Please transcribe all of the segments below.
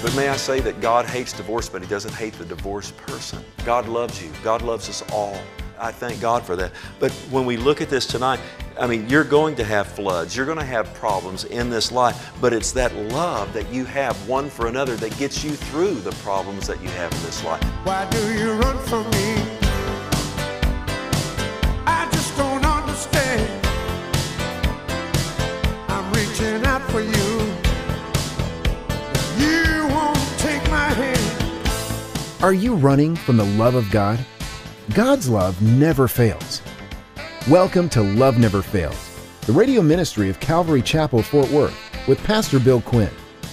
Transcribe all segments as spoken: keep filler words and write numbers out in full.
But may I say that God hates divorce, but He doesn't hate the divorced person. God loves you. God loves us all. I thank God for that. But when we look at this tonight, I mean, you're going to have floods. You're going to have problems in this life. But it's that love that you have one for another that gets you through the problems that you have in this life. Why do you run from me? I just don't understand. I'm reaching out for you. You won't take my hand. Are you running from the love of God? God's love never fails. Welcome to Love Never Fails, the radio ministry of Calvary Chapel, Fort Worth, with Pastor Bill Quinn.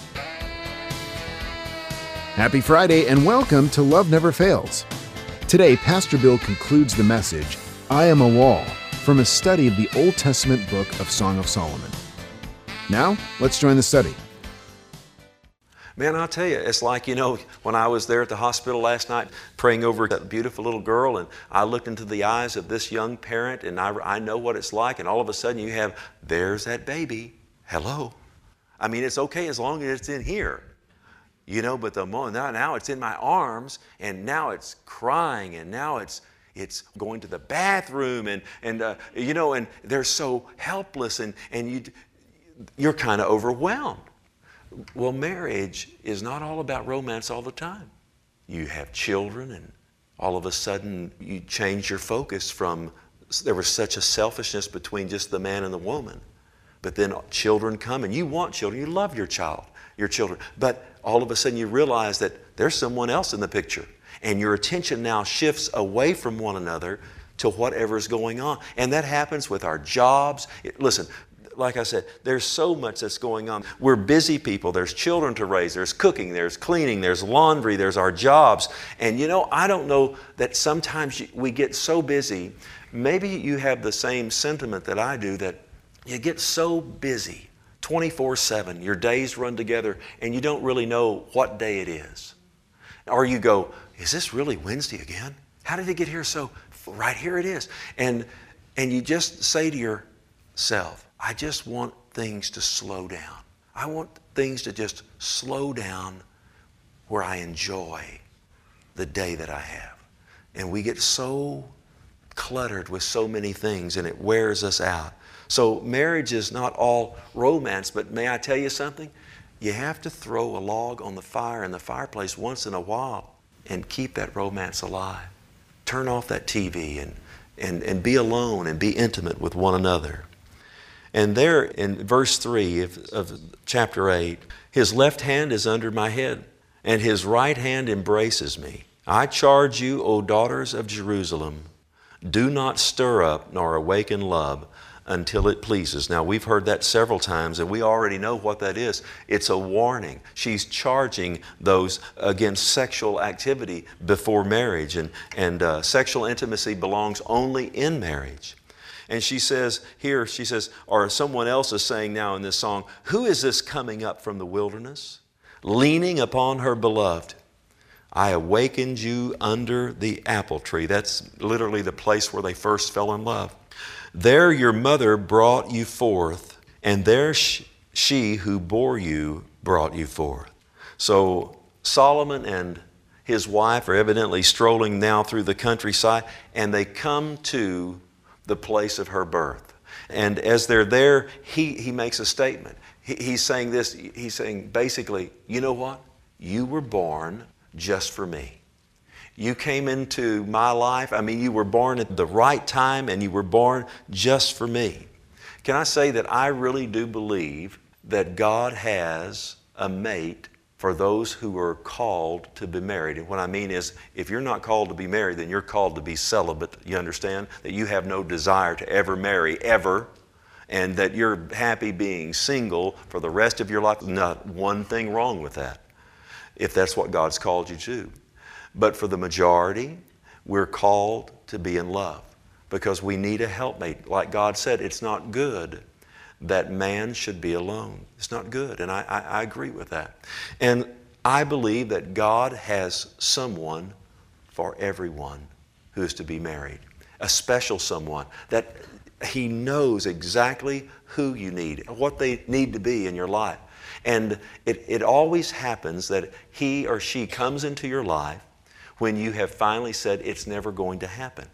Happy Friday and welcome to Love Never Fails. Today, Pastor Bill concludes the message, I Am a Wall, from a study of the Old Testament book of Song of Solomon. Now, let's join the study. Man, I'll tell you, it's like, you know, when I was there at the hospital last night praying over that beautiful little girl, and I looked into the eyes of this young parent, and I, I know what it's like, and all of a sudden you have, there's that baby. Hello. I mean, it's okay as long as it's in here, you know, but the moment, now, now it's in my arms, and now it's crying, and now it's it's going to the bathroom, and, and uh, you know, and they're so helpless, and, and you, you're kind of overwhelmed. Well, marriage is not all about romance all the time. You have children, and all of a sudden you change your focus from, there was such a selfishness between just the man and the woman. But then children come, and you want children, you love your child, your children. But all of a sudden you realize that there's someone else in the picture, and your attention now shifts away from one another to whatever's going on. And that happens with our jobs. It, listen, like I said, there's so much that's going on. We're busy people. There's children to raise. There's cooking. There's cleaning. There's laundry. There's our jobs. And you know, I don't know that sometimes we get so busy. Maybe you have the same sentiment that I do, that you get so busy twenty-four seven. Your days run together and you don't really know what day it is. Or you go, is this really Wednesday again? How did it get here? So right here it is. And, and you just say to yourself, I just want things to slow down. I want things to just slow down where I enjoy the day that I have. And we get so cluttered with so many things, and it wears us out. So marriage is not all romance, but may I tell you something? You have to throw a log on the fire in the fireplace once in a while and keep that romance alive. Turn off that T V and, and, and be alone and be intimate with one another. And there in verse three of, of chapter eight, his left hand is under my head, and his right hand embraces me. I charge you, O daughters of Jerusalem, do not stir up nor awaken love until it pleases. Now, we've heard that several times, and we already know what that is. It's a warning. She's charging those against sexual activity before marriage, and, and uh, sexual intimacy belongs only in marriage. And she says here, she says, or someone else is saying now in this song, who is this coming up from the wilderness, leaning upon her beloved? I awakened you under the apple tree. That's literally the place where they first fell in love. There your mother brought you forth, and there she, she who bore you brought you forth. So Solomon and his wife are evidently strolling now through the countryside, and they come to the place of her birth. And as they're there, he, he makes a statement. He, he's saying this, he's saying basically, you know what? You were born just for me. You came into my life. I mean, you were born at the right time, and you were born just for me. Can I say that I really do believe that God has a mate for those who are called to be married. And what I mean is, if you're not called to be married, then you're called to be celibate. You understand? That you have no desire to ever marry, ever, and that you're happy being single for the rest of your life. Not one thing wrong with that, if that's what God's called you to. But for the majority, we're called to be in love because we need a helpmate. Like God said, it's not good that man should be alone. It's not good, and I, I, I agree with that. And I believe that God has someone for everyone who is to be married, a special someone that He knows exactly who you need, what they need to be in your life. And it, it always happens that he or she comes into your life when you have finally said it's never going to happen.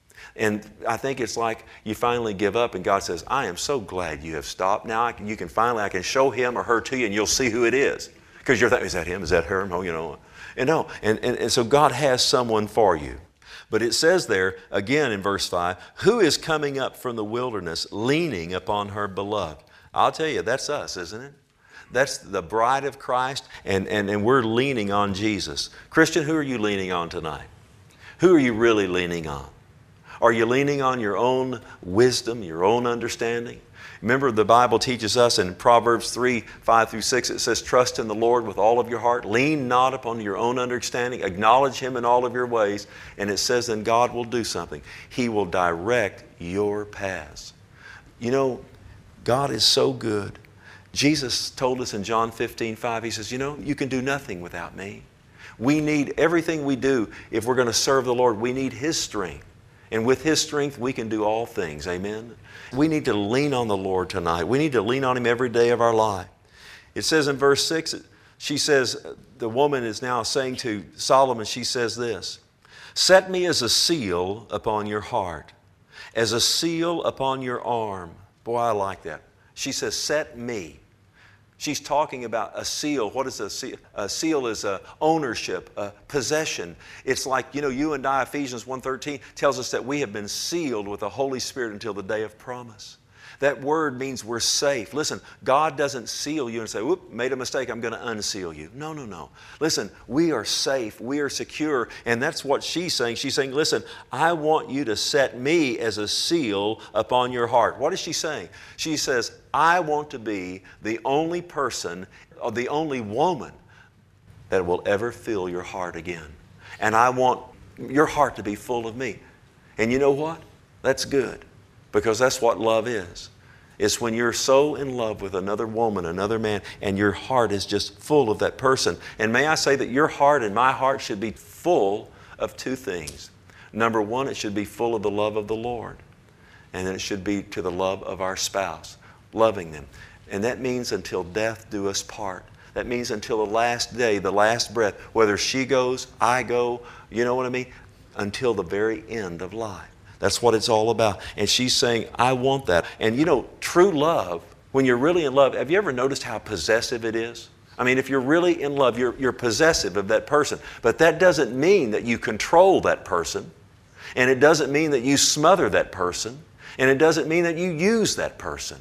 And I think it's like you finally give up and God says, I am so glad you have stopped. Now I can, you can finally, I can show him or her to you and you'll see who it is. Because you're thinking, is that him? Is that her? Oh, you know. And no, and, and, and so God has someone for you. But it says there, again in verse five, who is coming up from the wilderness leaning upon her beloved? I'll tell you, that's us, isn't it? That's the bride of Christ, and, and, and we're leaning on Jesus. Christian, who are you leaning on tonight? Who are you really leaning on? Are you leaning on your own wisdom, your own understanding? Remember, the Bible teaches us in Proverbs three, five through six, it says, trust in the Lord with all of your heart. Lean not upon your own understanding. Acknowledge Him in all of your ways. And it says, then God will do something. He will direct your paths. You know, God is so good. Jesus told us in John fifteen, five, He says, you know, you can do nothing without me. We need everything we do. If we're going to serve the Lord, we need His strength. And with His strength, we can do all things. Amen? We need to lean on the Lord tonight. We need to lean on Him every day of our life. It says in verse six, she says, the woman is now saying to Solomon, she says this, set me as a seal upon your heart, as a seal upon your arm. Boy, I like that. She says, set me. She's talking about a seal. What is a seal? A seal is a ownership, a possession. It's like, you know, you and I, Ephesians one thirteen tells us that we have been sealed with the Holy Spirit until the day of promise. That word means we're safe. Listen, God doesn't seal you and say, whoop, made a mistake, I'm going to unseal you. No, no, no. Listen, we are safe, we are secure, and that's what she's saying. She's saying, listen, I want you to set me as a seal upon your heart. What is she saying? She says, I want to be the only person, or the only woman that will ever fill your heart again. And I want your heart to be full of me. And you know what? That's good, because that's what love is. It's when you're so in love with another woman, another man, and your heart is just full of that person. And may I say that your heart and my heart should be full of two things. Number one, it should be full of the love of the Lord. And then it should be to the love of our spouse, loving them. And that means until death do us part. That means until the last day, the last breath, whether she goes, I go, you know what I mean? Until the very end of life. That's what it's all about. And she's saying, I want that. And you know, true love, when you're really in love, have you ever noticed how possessive it is? I mean, if you're really in love, you're, you're possessive of that person. But that doesn't mean that you control that person. And it doesn't mean that you smother that person. And it doesn't mean that you use that person.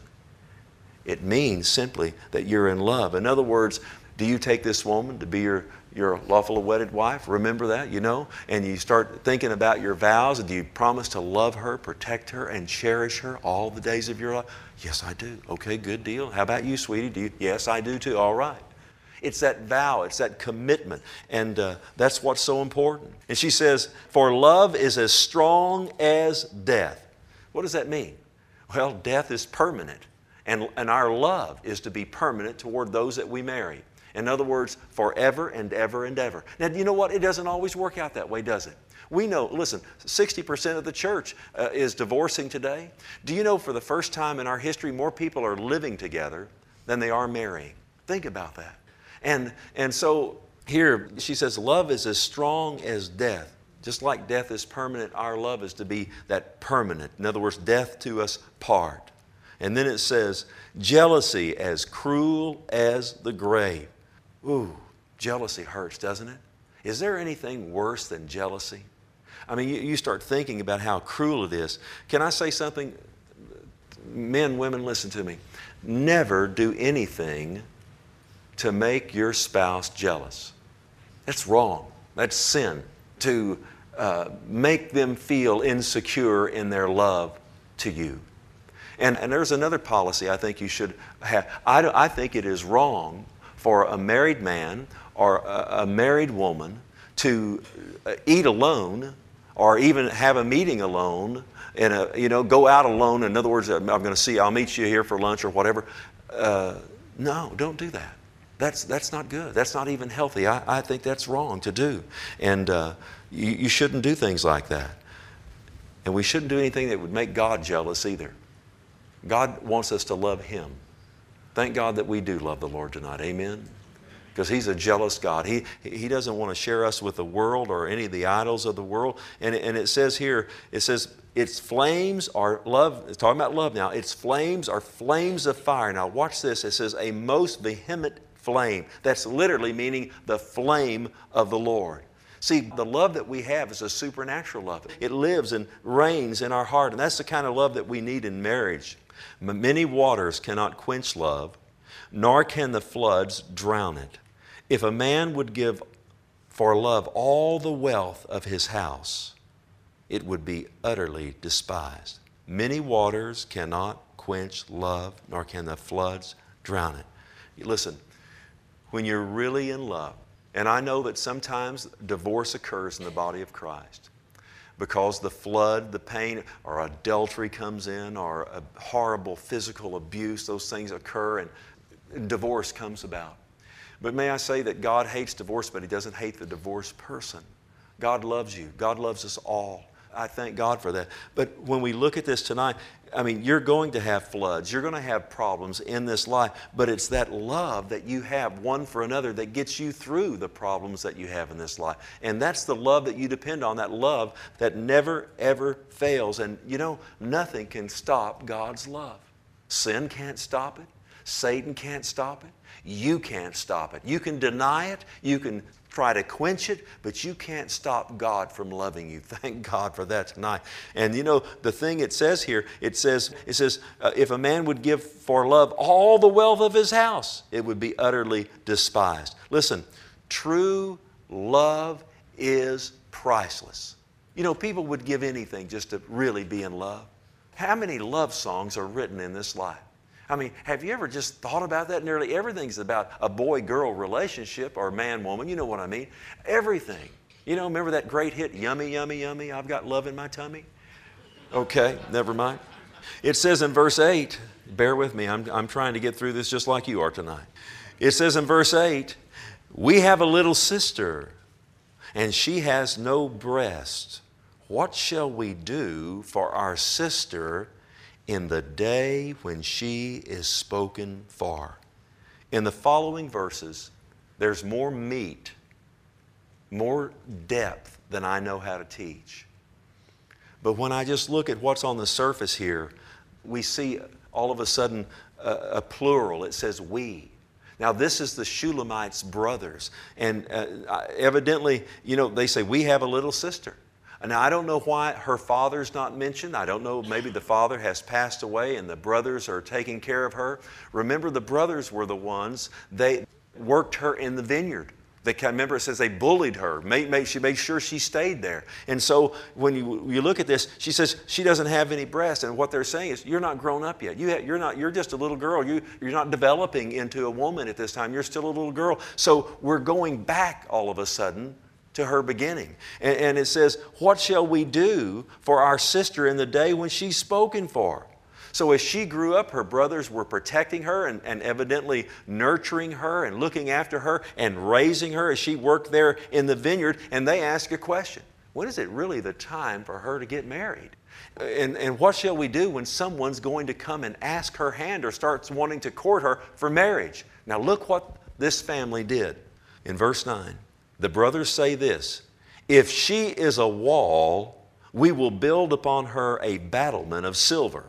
It means simply that you're in love. In other words, do you take this woman to be your your lawful wedded wife? Remember that, you know? And you start thinking about your vows. And do you promise to love her, protect her, and cherish her all the days of your life? Yes, I do. Okay, good deal. How about you, sweetie? Do you? Yes, I do too. All right. It's that vow. It's that commitment. And uh, that's what's so important. And she says, for love is as strong as death. What does that mean? Well, death is permanent. And, and our love is to be permanent toward those that we marry. In other words, forever and ever and ever. Now, you know what? It doesn't always work out that way, does it? We know, listen, sixty percent of the church uh, is divorcing today. Do you know for the first time in our history, more people are living together than they are marrying? Think about that. And, and so here she says, love is as strong as death. Just like death is permanent, our love is to be that permanent. In other words, death to us part. And then it says, jealousy as cruel as the grave. Ooh, jealousy hurts, doesn't it? Is there anything worse than jealousy? I mean, you, you start thinking about how cruel it is. Can I say something? Men, women, listen to me. Never do anything to make your spouse jealous. That's wrong. That's sin. To uh, make them feel insecure in their love to you. And, and there's another policy I think you should have. I, I think it is wrong for a married man or a, a married woman to eat alone or even have a meeting alone and a, you know, go out alone. In other words, I'm going to see, I'll meet you here for lunch or whatever. Uh, no, don't do that. That's, that's not good. That's not even healthy. I, I think that's wrong to do. And uh, you, you shouldn't do things like that. And we shouldn't do anything that would make God jealous either. God wants us to love Him. Thank God that we do love the Lord tonight. Amen. Because He's a jealous God. He, he doesn't want to share us with the world or any of the idols of the world. And, and it says here, it says, its flames are love. It's talking about love now. Its flames are flames of fire. Now watch this. It says a most vehement flame. That's literally meaning the flame of the Lord. See, the love that we have is a supernatural love. It lives and reigns in our heart. And that's the kind of love that we need in marriage. Many waters cannot quench love, nor can the floods drown it. If a man would give for love all the wealth of his house, it would be utterly despised. Many waters cannot quench love, nor can the floods drown it. Listen, when you're really in love, and I know that sometimes divorce occurs in the body of Christ because the flood, the pain, or adultery comes in, or a horrible physical abuse, those things occur, and divorce comes about. But may I say that God hates divorce, but He doesn't hate the divorced person. God loves you. God loves us all. I thank God for that. But when we look at this tonight, I mean, you're going to have floods. You're going to have problems in this life. But it's that love that you have one for another that gets you through the problems that you have in this life. And that's the love that you depend on, that love that never, ever fails. And you know, nothing can stop God's love. Sin can't stop it. Satan can't stop it. You can't stop it. You can deny it. You can try to quench it, but you can't stop God from loving you. Thank God for that tonight. And you know, the thing it says here, it says, it says, uh, if a man would give for love all the wealth of his house, it would be utterly despised. Listen, true love is priceless. You know, people would give anything just to really be in love. How many love songs are written in this life? I mean, have you ever just thought about that? Nearly everything's about a boy-girl relationship or man-woman. You know what I mean? Everything. You know, remember that great hit, Yummy, Yummy, Yummy, I've got love in my tummy? Okay, never mind. It says in verse eight, bear with me, I'm, I'm trying to get through this just like you are tonight. It says in verse eight, we have a little sister, and she has no breast. What shall we do for our sister in the day when she is spoken for? In the following verses, there's more meat, more depth than I know how to teach. But when I just look at what's on the surface here, we see all of a sudden a, a plural. It says we. Now this is the Shulamites' brothers. And uh, evidently, you know, they say, we have a little sister. Now, I don't know why her father's not mentioned. I don't know, maybe the father has passed away and the brothers are taking care of her. Remember, the brothers were the ones, they worked her in the vineyard. They can remember, it says they bullied her. Made, made, she made sure she stayed there. And so when you, you look at this, she says she doesn't have any breast. And what they're saying is, you're not grown up yet. You have, you're, not, you're just a little girl. You, you're not developing into a woman at this time. You're still a little girl. So we're going back all of a sudden to her beginning. And, and it says, what shall we do for our sister in the day when she's spoken for? So as she grew up, her brothers were protecting her and, and evidently nurturing her and looking after her and raising her as she worked there in the vineyard. And they ask a question. When is it really the time for her to get married? And, and what shall we do when someone's going to come and ask her hand or starts wanting to court her for marriage? Now look what this family did. In verse nine, the brothers say this, if she is a wall, we will build upon her a battlement of silver.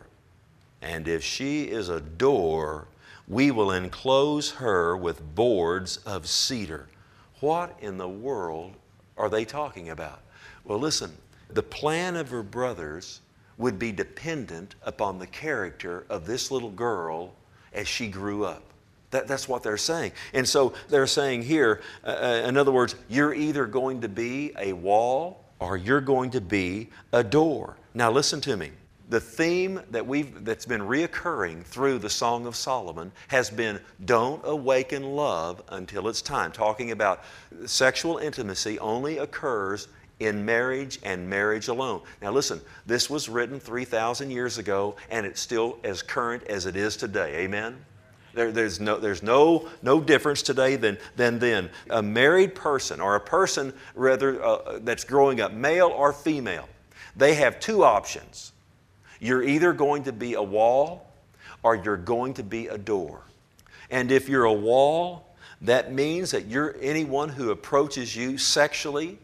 And if she is a door, we will enclose her with boards of cedar. What in the world are they talking about? Well, listen, the plan of her brothers would be dependent upon the character of this little girl as she grew up. That, that's what they're saying. And so they're saying here, uh, in other words, you're either going to be a wall or you're going to be a door. Now listen to me. The theme that we've, that's been reoccurring through the Song of Solomon has been, don't awaken love until it's time. Talking about sexual intimacy only occurs in marriage and marriage alone. Now listen, this was written three thousand years ago and it's still as current as it is today. Amen? There, there's no, there's no, no difference today than, than then. A married person or a person rather uh, that's growing up, male or female, they have two options. You're either going to be a wall or you're going to be a door. And if you're a wall, that means that you're anyone who approaches you sexually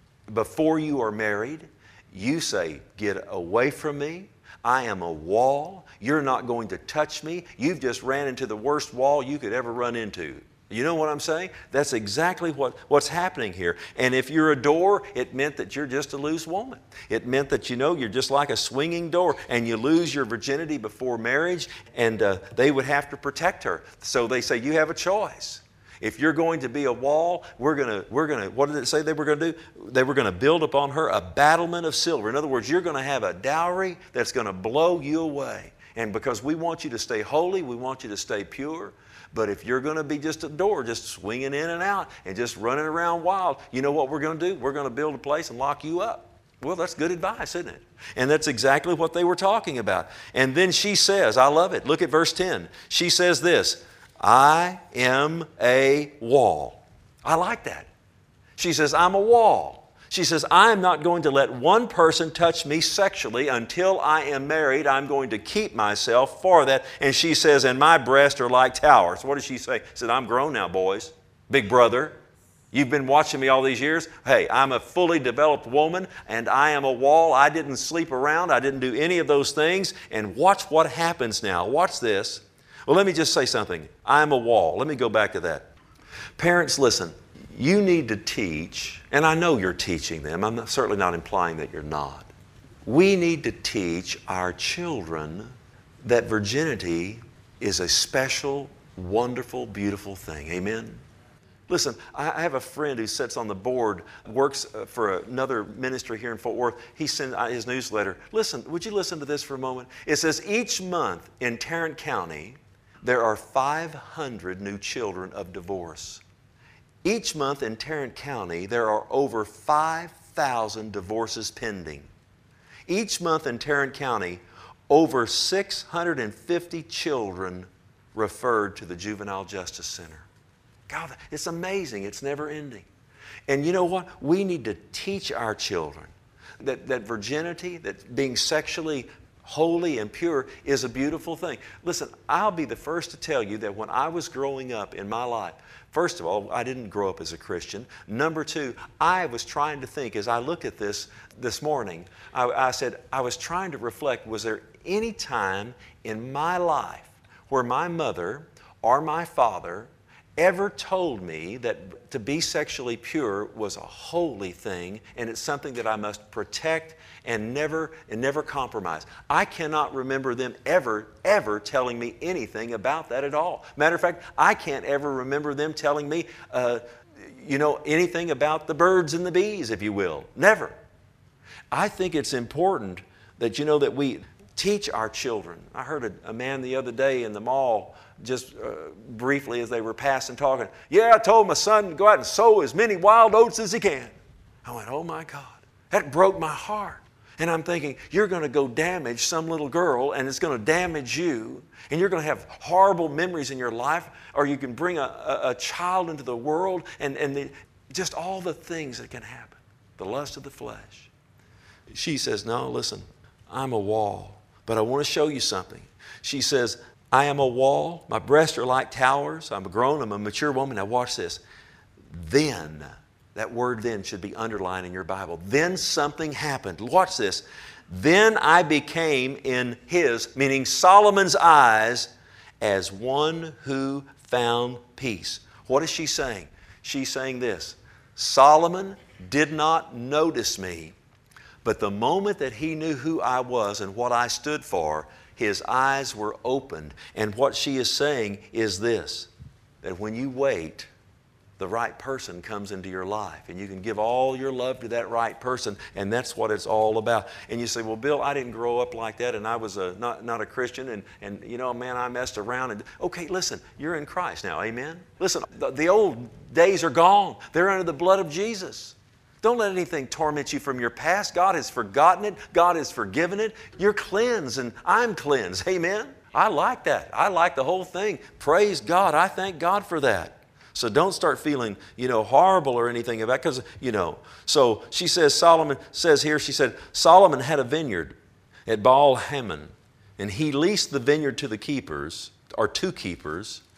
before you are married, you say, get away from me. I am a wall. You're not going to touch me. You've just ran into the worst wall you could ever run into. You know what I'm saying? That's exactly what, what's happening here. And if you're a door, it meant that you're just a loose woman. It meant that, you know, you're just like a swinging door and you lose your virginity before marriage, and uh, they would have to protect her. So they say, you have a choice. If you're going to be a wall, we're going to, we're going to, what did it say they were going to do? They were going to build upon her a battlement of silver. In other words, you're going to have a dowry that's going to blow you away. And because we want you to stay holy, we want you to stay pure. But if you're going to be just a door, just swinging in and out and just running around wild, you know what we're going to do? We're going to build a place and lock you up. Well, that's good advice, isn't it? And that's exactly what they were talking about. And then she says, I love it. Look at verse ten. She says this, I am a wall. I like that. She says, I'm a wall. She says, I'm not going to let one person touch me sexually until I am married. I'm going to keep myself for that. And she says, and my breasts are like towers. What does she say? She said, I'm grown now, boys. Big brother, you've been watching me all these years. Hey, I'm a fully developed woman and I am a wall. I didn't sleep around. I didn't do any of those things. And watch what happens now. Watch this. Well, let me just say something. I'm a wall. Let me go back to that. Parents, listen. You need to teach, and I know you're teaching them. I'm not, certainly not implying that you're not. We need to teach our children that virginity is a special, wonderful, beautiful thing. Amen? Listen, I have a friend who sits on the board, works for another ministry here in Fort Worth. He sends his newsletter. Listen, would you listen to this for a moment? It says each month in Tarrant County, there are five hundred new children of divorce. Each month in Tarrant County, there are over five thousand divorces pending. Each month in Tarrant County, over six hundred fifty children referred to the Juvenile Justice Center. God, it's amazing. It's never ending. And you know what? We need to teach our children that, that virginity, that being sexually holy and pure is a beautiful thing. Listen, I'll be the first to tell you that when I was growing up in my life, first of all, I didn't grow up as a Christian. Number two, I was trying to think, as I looked at this this morning, I, I said, I was trying to reflect, was there any time in my life where my mother or my father ever told me that to be sexually pure was a holy thing and it's something that I must protect and never and never compromise? I cannot remember them ever, ever telling me anything about that at all. Matter of fact, I can't ever remember them telling me, uh, you know, anything about the birds and the bees, if you will. Never. I think it's important that, you know, that we teach our children. I heard a, a man the other day in the mall, just uh, briefly as they were passing talking, yeah, I told my son to go out and sow as many wild oats as he can. I went, oh my God, that broke my heart. And I'm thinking, you're going to go damage some little girl and it's going to damage you and you're going to have horrible memories in your life, or you can bring a, a, a child into the world and, and the, just all the things that can happen. The lust of the flesh. She says, no, listen, I'm a wall, but I want to show you something. She says, I am a wall. My breasts are like towers. I'm a grown, I'm a mature woman. Now watch this. Then, that word then should be underlined in your Bible. Then something happened. Watch this. Then I became in his, meaning Solomon's eyes, as one who found peace. What is she saying? She's saying this. Solomon did not notice me, but the moment that he knew who I was and what I stood for, his eyes were opened. And what she is saying is this, that when you wait, the right person comes into your life and you can give all your love to that right person, and that's what it's all about. And you say, well, Bill, I didn't grow up like that and I was a, not, not a Christian and, and, you know, man, I messed around. And okay, listen, you're in Christ now, amen? Listen, the, the old days are gone. They're under the blood of Jesus. Don't let anything torment you from your past. God has forgotten it. God has forgiven it. You're cleansed and I'm cleansed. Amen? I like that. I like the whole thing. Praise God. I thank God for that. So don't start feeling, you know, horrible or anything about it, because, you know. So she says, Solomon says here, she said, Solomon had a vineyard at Baal Hamon, and he leased the vineyard to the keepers, or two keepers,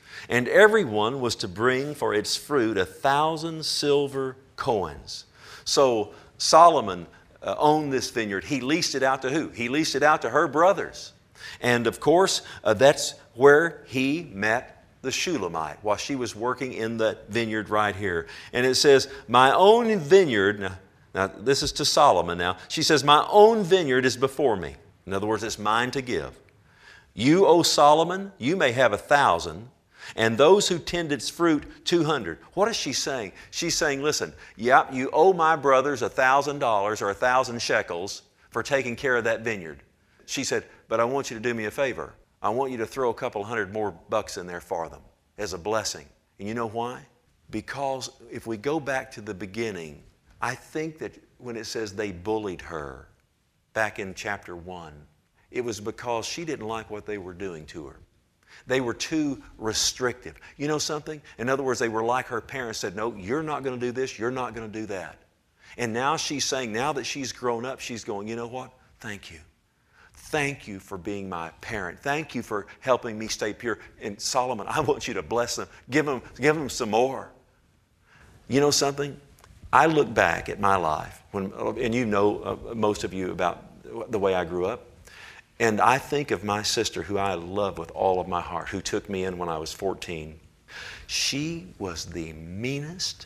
And everyone was to bring for its fruit a thousand silver coins. So Solomon uh, owned this vineyard. He leased it out to who? He leased it out to her brothers. And of course, uh, that's where he met the Shulamite while she was working in the vineyard right here. And it says, my own vineyard, now, now this is to Solomon now. She says, my own vineyard is before me. In other words, it's mine to give. You, O Solomon, you may have a thousand, and those who tend its fruit, two hundred. What is she saying? She's saying, listen, yep, you owe my brothers a thousand dollars or a thousand shekels for taking care of that vineyard. She said, but I want you to do me a favor. I want you to throw a couple hundred more bucks in there for them as a blessing. And you know why? Because if we go back to the beginning, I think that when it says they bullied her back in chapter one, it was because she didn't like what they were doing to her. They were too restrictive. You know something? In other words, they were like her parents said, no, you're not going to do this, you're not going to do that. And now she's saying, now that she's grown up, she's going, you know what? Thank you. Thank you for being my parent. Thank you for helping me stay pure. And Solomon, I want you to bless them. Give them, give them some more. You know something? I look back at my life, when, and you know, uh, most of you, about the way I grew up. And I think of my sister, who I love with all of my heart, who took me in when I was fourteen. She was the meanest,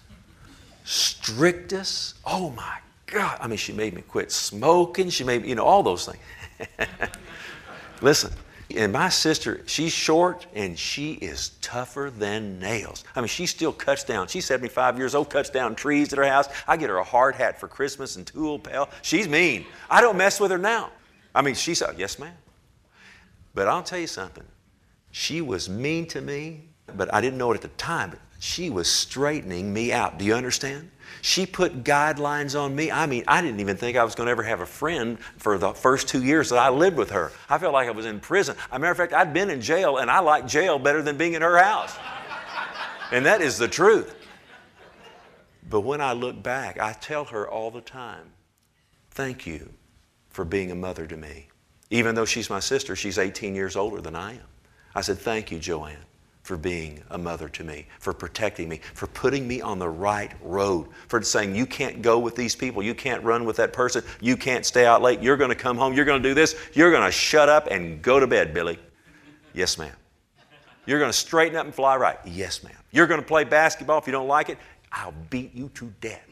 strictest, oh my God. I mean, she made me quit smoking. She made me, you know, all those things. Listen, and my sister, she's short and she is tougher than nails. I mean, she still cuts down. She's seventy-five years old, cuts down trees at her house. I get her a hard hat for Christmas and tool pail. She's mean. I don't mess with her now. I mean, she said, yes, ma'am. But I'll tell you something. She was mean to me, but I didn't know it at the time. But she was straightening me out. Do you understand? She put guidelines on me. I mean, I didn't even think I was going to ever have a friend for the first two years that I lived with her. I felt like I was in prison. As a matter of fact, I'd been in jail, and I liked jail better than being in her house. And that is the truth. But when I look back, I tell her all the time, thank you for being a mother to me. Even though she's my sister, she's eighteen years older than I am. I said, thank you, Joanne, for being a mother to me, for protecting me, for putting me on the right road, for saying, you can't go with these people, you can't run with that person, you can't stay out late, you're going to come home, you're going to do this, you're going to shut up and go to bed, Billy. Yes, ma'am. You're going to straighten up and fly right. Yes, ma'am. You're going to play basketball. If you don't like it, I'll beat you to death.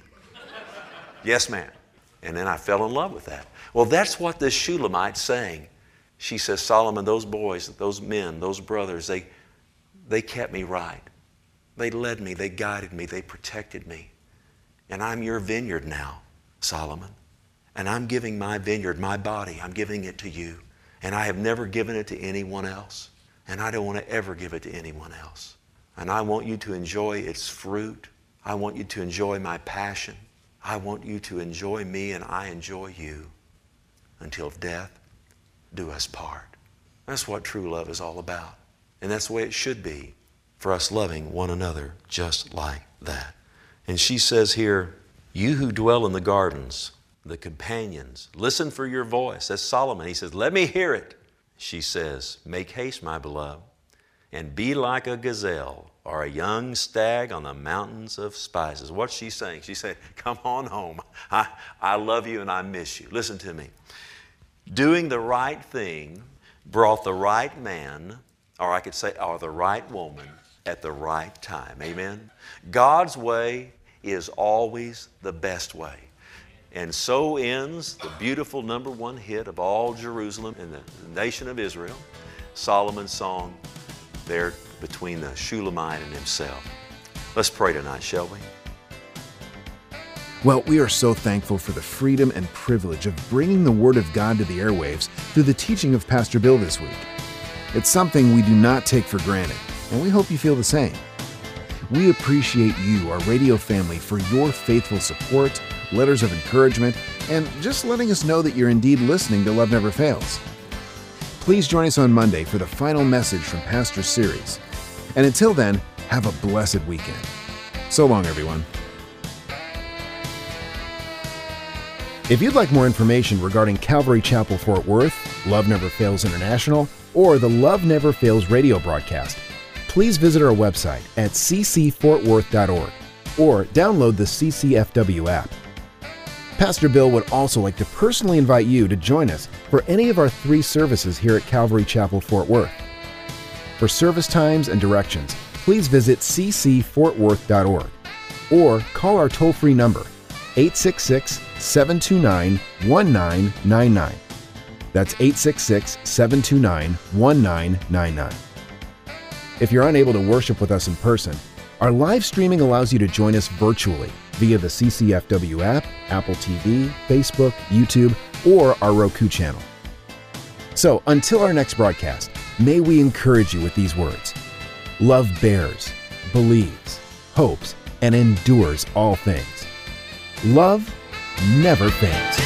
Yes, ma'am. And then I fell in love with that. Well, that's what this Shulamite's saying. She says, Solomon, those boys, those men, those brothers, they, they kept me right. They led me, they guided me, they protected me. And I'm your vineyard now, Solomon. And I'm giving my vineyard, my body, I'm giving it to you. And I have never given it to anyone else. And I don't want to ever give it to anyone else. And I want you to enjoy its fruit. I want you to enjoy my passion. I want you to enjoy me, and I enjoy you until death do us part. That's what true love is all about. And that's the way it should be, for us loving one another just like that. And she says here, you who dwell in the gardens, the companions, listen for your voice. That's Solomon. He says, let me hear it. She says, make haste, my beloved, and be like a gazelle or a young stag on the mountains of spices. What's she saying? She said, come on home. I, I love you and I miss you. Listen to me. Doing the right thing brought the right man, or I could say, or the right woman at the right time. Amen? God's way is always the best way. And so ends the beautiful number one hit of all Jerusalem in the nation of Israel, Solomon's song there between the Shulamite and himself. Let's pray tonight, shall we? Well, we are so thankful for the freedom and privilege of bringing the Word of God to the airwaves through the teaching of Pastor Bill this week. It's something we do not take for granted, and we hope you feel the same. We appreciate you, our radio family, for your faithful support, letters of encouragement, and just letting us know that you're indeed listening to Love Never Fails. Please join us on Monday for the final message from Pastor's series. And until then, have a blessed weekend. So long, everyone. If you'd like more information regarding Calvary Chapel Fort Worth, Love Never Fails International, or the Love Never Fails radio broadcast, please visit our website at c c fort worth dot org or download the C C F W app. Pastor Bill would also like to personally invite you to join us for any of our three services here at Calvary Chapel, Fort Worth. For service times and directions, please visit c c fort worth dot org or call our toll-free number, eight six six, seven two nine, one nine nine nine. That's eight six six, seven two nine, one nine nine nine. If you're unable to worship with us in person, our live streaming allows you to join us virtually via the C C F W app, Apple T V, Facebook, YouTube, or our Roku channel. So until our next broadcast, may we encourage you with these words. Love bears, believes, hopes, and endures all things. Love never fails.